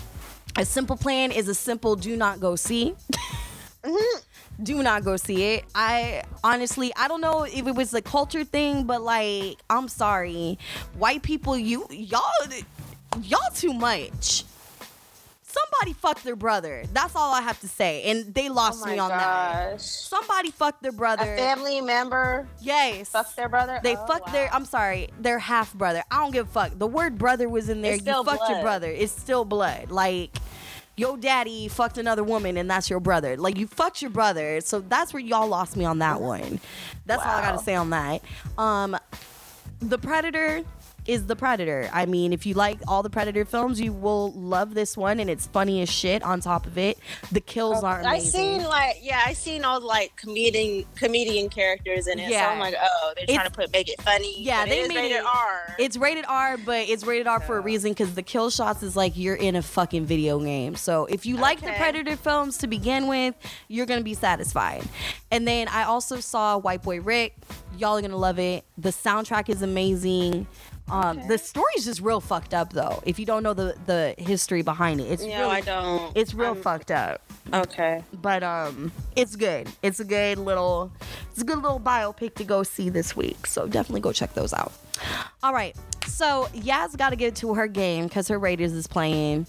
A Simple Plan is a simple do not go see. Mm-hmm. Do not go see it. I honestly, I don't know if it was a culture thing, but like, I'm sorry, white people, you y'all, y'all too much. Somebody fucked their brother. That's all I have to say, and they lost oh me on gosh. that. Somebody fucked their brother. A family member. Yes. Fucked their brother. They oh, fucked wow. their. I'm sorry, their half brother. I don't give a fuck. The word brother was in there. It's you still fucked blood. your brother. It's still blood. Like. Your daddy fucked another woman and that's your brother. Like, you fucked your brother. So that's where y'all lost me on that one. That's wow. all I gotta say on that. Um, The Predator is The Predator. I mean, if you like all the Predator films, you will love this one, and it's funny as shit on top of it. The kills oh, are amazing. I seen like yeah, I seen all like comedian comedian characters in it. Yeah. So I'm like, oh, they're trying it's, to put make it funny. Yeah, but they it is made rated it R. It's rated R, but it's rated R yeah. for a reason because the kill shots is like you're in a fucking video game. So if you like okay. the Predator films to begin with, you're gonna be satisfied. And then I also saw White Boy Rick. Y'all are gonna love it. The soundtrack is amazing. Um, okay. The story's just real fucked up, though. If you don't know the, the history behind it, it's no, real, I don't. It's real I'm, fucked up. Okay, but um, it's good. It's a good little, it's a good little biopic to go see this week. So definitely go check those out. All right, so Yaz got to get to her game because her Raiders is playing.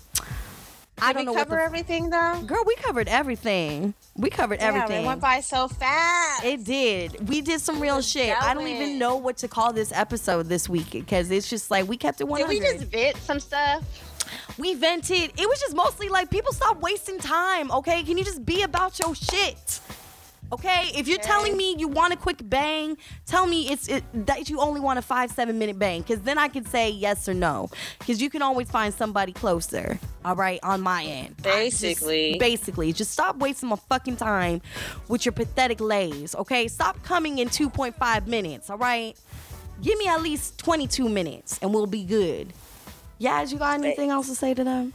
Did I don't we know cover what the, everything though? Girl, we covered everything. We covered Damn, everything. It went by so fast. It did. We did some real shit. Going. I don't even know what to call this episode this week because it's just like we kept it one hundred. Did we just vent some stuff? We vented. It was just mostly like people stop wasting time. Okay, can you just be about your shit? Okay, if you're okay. telling me you want a quick bang, tell me it's it, that you only want a five, seven minute bang. Because then I can say yes or no. Because you can always find somebody closer, all right, on my end. Basically. Just, basically. Just stop wasting my fucking time with your pathetic lays, okay? Stop coming in two point five minutes, all right? Give me at least twenty-two minutes and we'll be good. Yaz, you got anything else to say to them?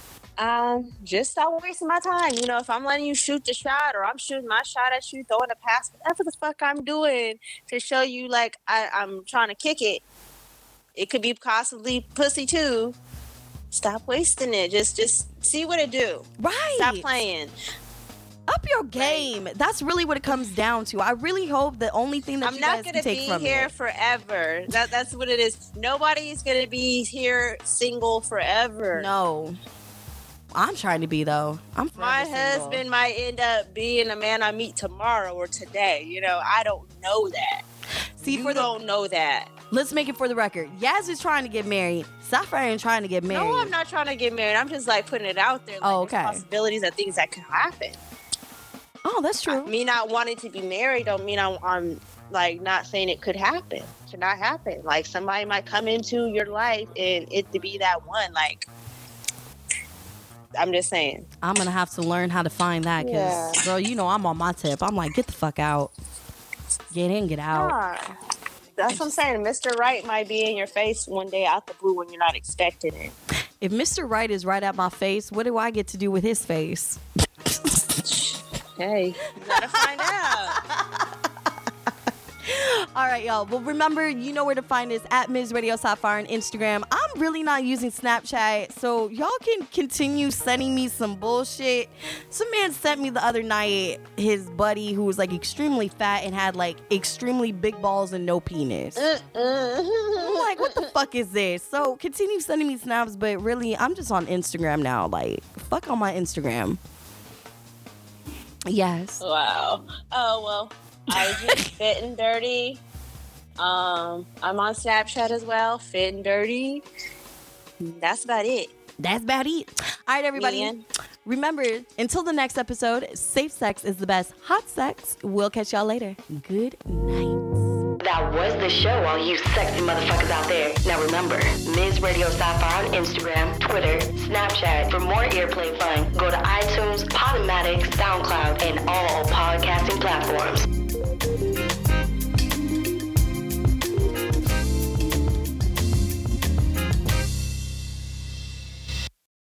Um, just stop wasting my time. You know, if I'm letting you shoot the shot or I'm shooting my shot at you, throwing a pass, whatever the fuck I'm doing to show you like I, I'm trying to kick it. It could be possibly pussy too. Stop wasting it. Just just see what it do. Right. Stop playing. Up your game. Right. That's really what it comes down to. I really hope the only thing that I'm you not guys can take from it. I'm not going to be here forever. That That's what it is. Nobody's going to be here single forever. No. I'm trying to be, though. I'm My husband single. might end up being a man I meet tomorrow or today. You know, I don't know that. See, you for the, don't know that. let's make it for the record. Yaz is trying to get married. Sapphire ain't trying to get married. No, I'm not trying to get married. I'm just like putting it out there. Like, oh, okay. There's possibilities of things that could happen. Oh, that's true. I, me not wanting to be married don't mean I'm, I'm like not saying it could happen. It could not happen. Like somebody might come into your life and it to be that one. Like I'm just saying. I'm gonna have to learn how to find that because, yeah. girl, you know I'm on my tip. I'm like, get the fuck out. Get in, get out. Yeah. That's what I'm saying. Mister Right might be in your face one day out the blue when you're not expecting it. If Mister Right is right at my face, what do I get to do with his face? Hey, you gotta find out. All right, y'all. Well, remember, you know where to find us at Miz Radio Sapphire on Instagram. I'm really not using Snapchat, so y'all can continue sending me some bullshit. Some man sent me the other night his buddy who was like extremely fat and had like extremely big balls and no penis. I'm like, what the fuck is this? So continue sending me snaps, but really, I'm just on Instagram now. Like, fuck on my Instagram. Yes. Wow. Oh, well. I G Fit and Dirty. Um, I'm on Snapchat as well, Fit and Dirty. That's about it. That's about it. All right, everybody. Yeah. Remember, until the next episode, safe sex is the best hot sex. We'll catch y'all later. Good night. That was the show, all you sexy motherfuckers out there. Now remember, Miz Radio Sapphire on Instagram, Twitter, Snapchat. For more earplay fun, go to iTunes, Podomatic, SoundCloud, and all podcasting platforms.